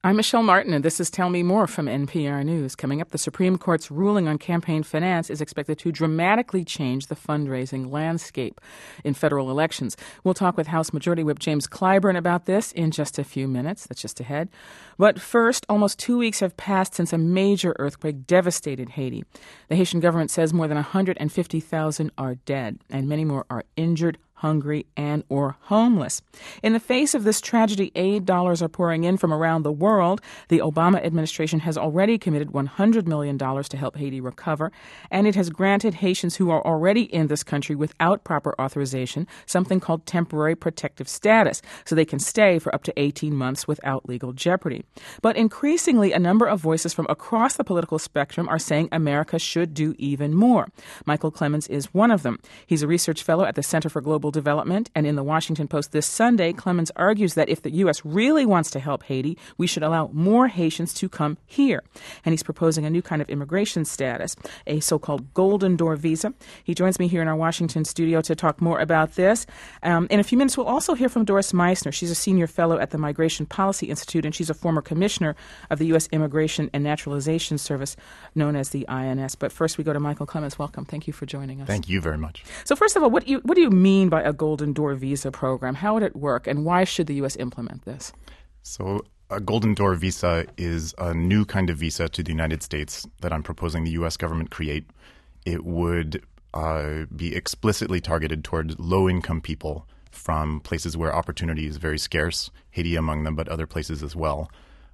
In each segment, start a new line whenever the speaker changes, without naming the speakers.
I'm Michelle Martin, and this is Tell Me More from NPR News. Coming up, the Supreme Court's ruling on campaign finance is expected to dramatically change the fundraising landscape in federal elections. We'll talk with House Majority Whip James Clyburn about this in just a few minutes. That's just ahead. But first, almost 2 weeks have passed since a major earthquake devastated Haiti. The Haitian government says more than 150,000 are dead, and many more are injured, hungry, and or homeless. In the face of this tragedy, aid dollars are pouring in from around the world. The Obama administration has already committed $100 million to help Haiti recover, and it has granted Haitians who are already in this country without proper authorization something called temporary protective status, so they can stay for up to 18 months without legal jeopardy. But increasingly, a number of voices from across the political spectrum are saying America should do even more. Michael Clemens is one of them. He's a research fellow at the Center for Global Development, and in the Washington Post this Sunday, Clemens argues that if the U.S. really wants to help Haiti, we should allow more Haitians to come here. And he's proposing a new kind of immigration status, a so-called Golden Door visa. He joins me here in our Washington studio to talk more about this. In a few minutes, we'll also hear from Doris Meissner. She's a senior fellow at the Migration Policy Institute, and she's a former commissioner of the U.S. Immigration and Naturalization Service, known as the INS. But first, we go to Michael Clemens. Welcome. Thank you for joining us.
Thank you very much.
So first of all, what do you mean by a Golden Door visa program? How would it work, and why should the U.S. implement this?
So a Golden Door visa is a new kind of visa to the United States that I'm proposing the U.S. government create. It would be explicitly targeted toward low-income people from places where opportunity is very scarce, Haiti among them, but other places as well.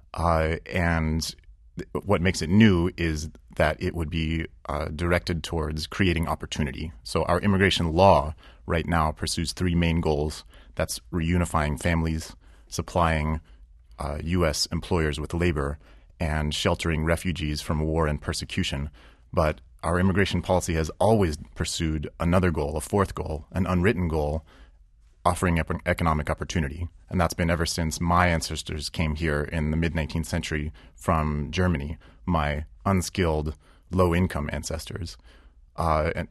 And what makes it new is that it would be directed towards creating opportunity. So our immigration law right now pursues three main goals. That's reunifying families, supplying U.S. employers with labor, and sheltering refugees from war and persecution. But our immigration policy has always pursued another goal, a fourth goal, an unwritten goal, offering economic opportunity. And that's been ever since my ancestors came here in the mid-19th century from Germany, my unskilled, low-income ancestors. And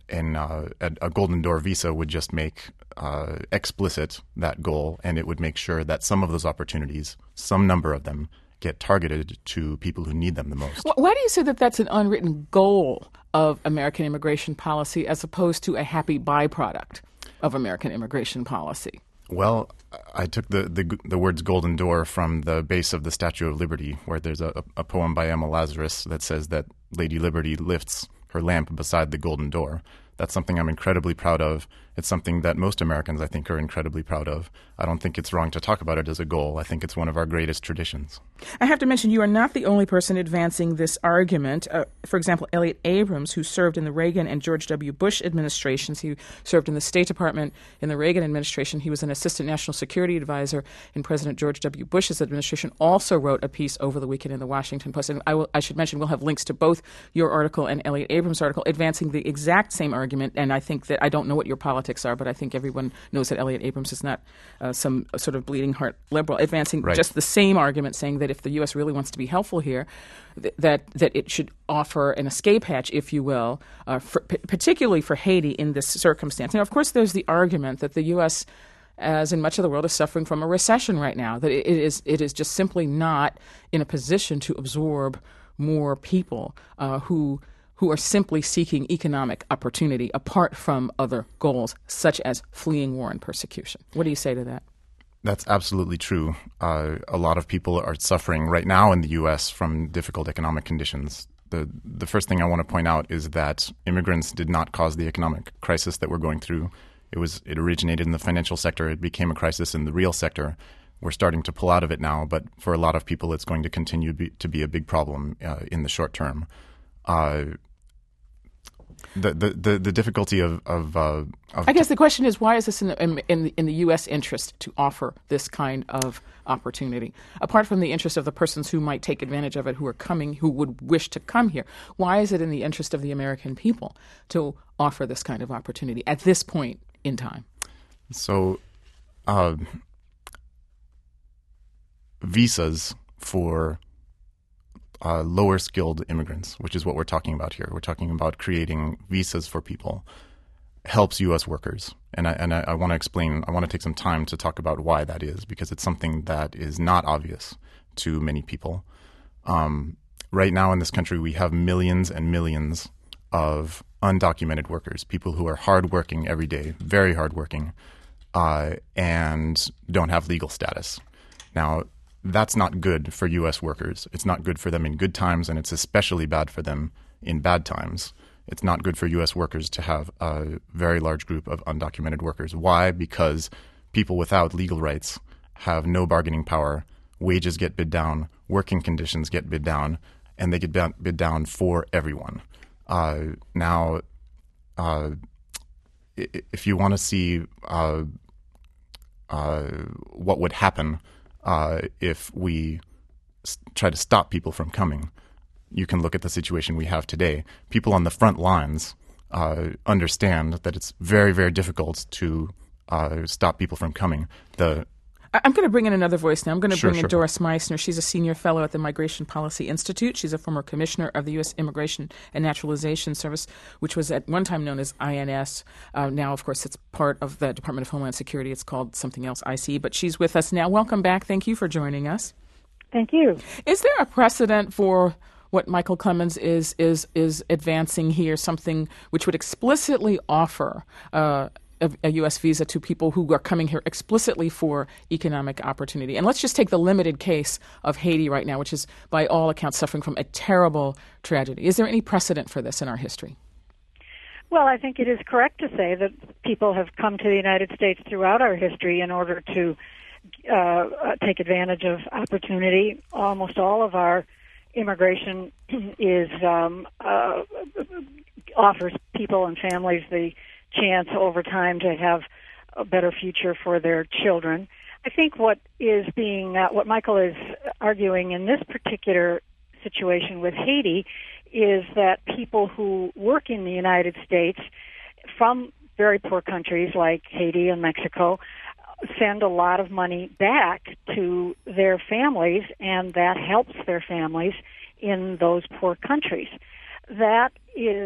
a Golden Door visa would just make explicit that goal, and it would make sure that some of those opportunities, some number of them, get targeted to people who need them the most.
Why do you say that that's an unwritten goal of American immigration policy as opposed to a happy byproduct of American immigration policy?
Well, I took the words Golden Door from the base of the Statue of Liberty, where there's a poem by Emma Lazarus that says that Lady Liberty lifts her lamp beside the golden door. That's something I'm incredibly proud of. It's something that most Americans, I think, are incredibly proud of. I don't think it's wrong to talk about it as a goal. I think it's one of our greatest traditions.
I have to mention, you are not the only person advancing this argument. For example, Elliott Abrams, who served in the Reagan and George W. Bush administrations. He served in the State Department in the Reagan administration. He was an assistant national security advisor in President George W. Bush's administration, also wrote a piece over the weekend in the Washington Post. And I should mention, we'll have links to both your article and Elliott Abrams' article advancing the exact same argument. And I think that, I don't know what your politics are, but I think everyone knows that Elliott Abrams is not some sort of bleeding heart liberal, advancing just the same argument, saying that if the U.S. really wants to be helpful here, that it should offer an escape hatch, if you will, particularly for Haiti in this circumstance. Now, of course, there's the argument that the U.S., as in much of the world, is suffering from a recession right now, that it is just simply not in a position to absorb more people who are simply seeking economic opportunity apart from other goals, such as fleeing war and persecution. What do you say to that?
That's absolutely true. A lot of people are suffering right now in the U.S. from difficult economic conditions. The first thing I want to point out is that immigrants did not cause the economic crisis that we're going through. It originated in the financial sector. It became a crisis in the real sector. We're starting to pull out of it now, but for a lot of people, it's going to continue to be a big problem in the short term. The difficulty of
I guess the question is, why is this in the U.S. interest to offer this kind of opportunity, apart from the interest of the persons who might take advantage of it, who would wish to come here? Why is it in the interest of the American people to offer this kind of opportunity at this point in time?
So, visas for lower skilled immigrants, which is what we're talking about here. We're talking about creating visas for people, helps U.S. workers. And I want to explain, I want to take some time to talk about why that is, because it's something that is not obvious to many people. Right now in this country, we have millions and millions of undocumented workers, people who are hardworking every day, very hardworking, and don't have legal status. Now, that's not good for U.S. workers. It's not good for them in good times, and it's especially bad for them in bad times. It's not good for U.S. workers to have a very large group of undocumented workers. Why? Because people without legal rights have no bargaining power. Wages get bid down, working conditions get bid down, and they get bid down for everyone. Now, if you want to see what would happen if we try to stop people from coming, you can look at the situation we have today. People on the front lines understand that it's very, very difficult to stop people from coming.
I'm going to bring in another voice now. I'm going to bring in
Sure.
Doris Meissner. She's a senior fellow at the Migration Policy Institute. She's a former commissioner of the U.S. Immigration and Naturalization Service, which was at one time known as INS. Now, of course, it's part of the Department of Homeland Security. It's called something else, IC. But she's with us now. Welcome back. Thank you for joining us.
Thank you.
Is there a precedent for what Michael Clemens is advancing here, something which would explicitly offer a U.S. visa to people who are coming here explicitly for economic opportunity? And let's just take the limited case of Haiti right now, which is by all accounts suffering from a terrible tragedy. Is there any precedent for this in our history?
Well, I think it is correct to say that people have come to the United States throughout our history in order to take advantage of opportunity. Almost all of our immigration offers people and families the chance over time to have a better future for their children. I think what Michael is arguing in this particular situation with Haiti is that people who work in the United States from very poor countries like Haiti and Mexico send a lot of money back to their families, and that helps their families in those poor countries. That is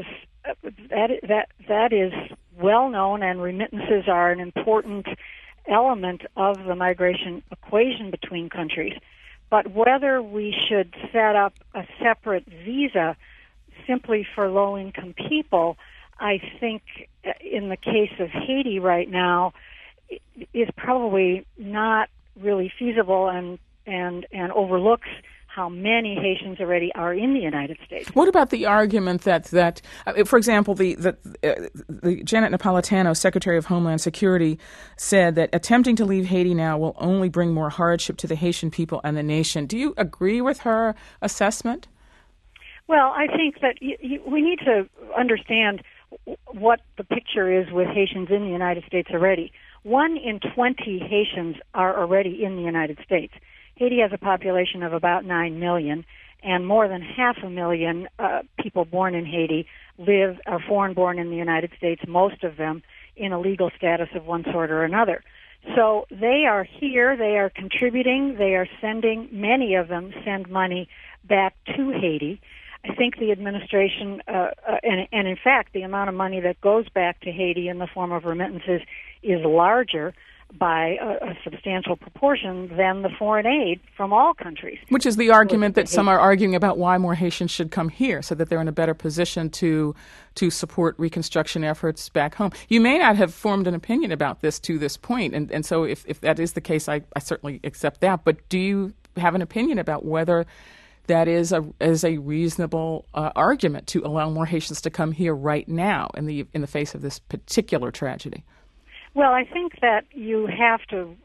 well known, and remittances are an important element of the migration equation between countries. But whether we should set up a separate visa simply for low-income people, I think in the case of Haiti right now, is probably not really feasible and overlooks how many Haitians already are in the United States.
What about the argument that for example, the Janet Napolitano, Secretary of Homeland Security, said that attempting to leave Haiti now will only bring more hardship to the Haitian people and the nation. Do you agree with her assessment?
Well, I think that we need to understand what the picture is with Haitians in the United States already. 1 in 20 Haitians are already in the United States. Haiti has a population of about 9 million, and more than 500,000 people born in Haiti are foreign-born in the United States, most of them in a legal status of one sort or another. So they are here, they are contributing, they are sending, many of them send money back to Haiti. I think the administration, and in fact, the amount of money that goes back to Haiti in the form of remittances is larger by a substantial proportion than the foreign aid from all countries.
Which is the argument that some are arguing about why more Haitians should come here, so that they're in a better position to support reconstruction efforts back home. You may not have formed an opinion about this to this point, and so if that is the case, I certainly accept that. But do you have an opinion about whether that is a reasonable argument to allow more Haitians to come here right now in the face of this particular tragedy?
Well, I think that you have to.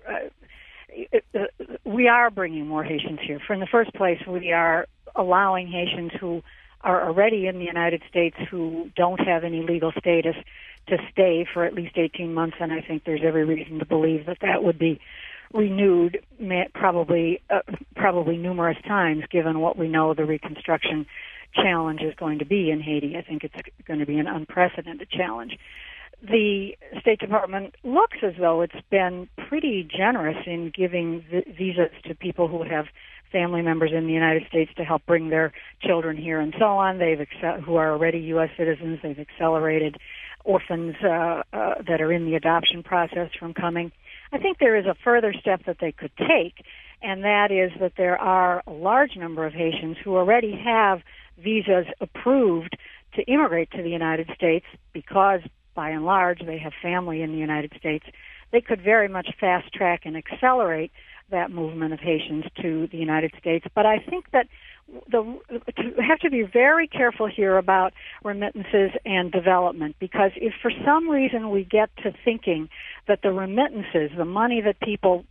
We are bringing more Haitians here. In the first place, we are allowing Haitians who are already in the United States who don't have any legal status to stay for at least 18 months, and I think there's every reason to believe that would be renewed probably numerous times, given what we know the reconstruction challenge is going to be in Haiti. I think it's going to be an unprecedented challenge. The State Department looks as though it's been pretty generous in giving visas to people who have family members in the United States to help bring their children here and so on. Who are already U.S. citizens. They've accelerated orphans that are in the adoption process from coming. I think there is a further step that they could take, and that is that there are a large number of Haitians who already have visas approved to immigrate to the United States because, by and large, they have family in the United States. They could very much fast-track and accelerate that movement of Haitians to the United States. But I think that you have to be very careful here about remittances and development, because if for some reason we get to thinking that the remittances, the money that people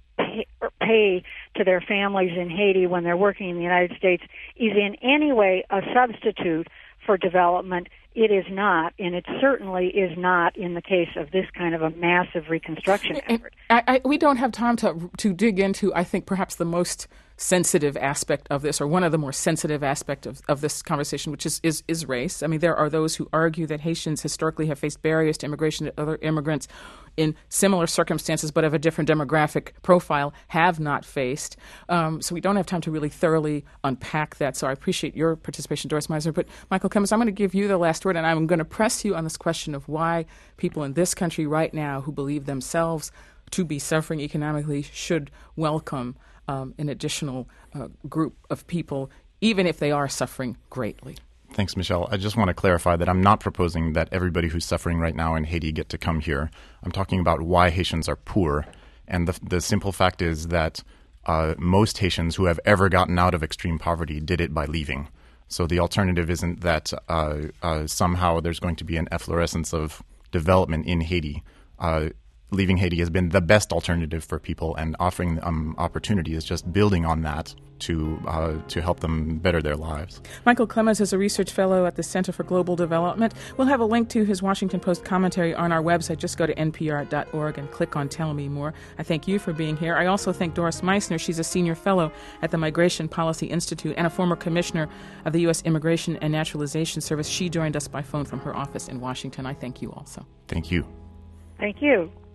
pay to their families in Haiti when they're working in the United States, is in any way a substitute for development, it is not, and it certainly is not in the case of this kind of a massive reconstruction effort.
We don't have time to dig into, I think, perhaps the most sensitive aspect of this, or one of the more sensitive aspects of this conversation, which is race. I mean, there are those who argue that Haitians historically have faced barriers to immigration that other immigrants in similar circumstances but of a different demographic profile have not faced. So we don't have time to really thoroughly unpack that. So I appreciate your participation, Doris Meissner. But Michael Clemens, I'm going to give you the last word, and I'm going to press you on this question of why people in this country right now who believe themselves to be suffering economically should welcome an additional group of people, even if they are suffering greatly.
Thanks, Michelle. I just want to clarify that I'm not proposing that everybody who's suffering right now in Haiti get to come here. I'm talking about why Haitians are poor. And the simple fact is that most Haitians who have ever gotten out of extreme poverty did it by leaving. So the alternative isn't that somehow there's going to be an efflorescence of development in Haiti. Leaving Haiti has been the best alternative for people, and offering them opportunity is just building on that to help them better their lives.
Michael Clemens is a research fellow at the Center for Global Development. We'll have a link to his Washington Post commentary on our website. Just go to npr.org and click on Tell Me More. I thank you for being here. I also thank Doris Meissner. She's a senior fellow at the Migration Policy Institute and a former commissioner of the U.S. Immigration and Naturalization Service. She joined us by phone from her office in Washington. I thank you also.
Thank you.
Thank you.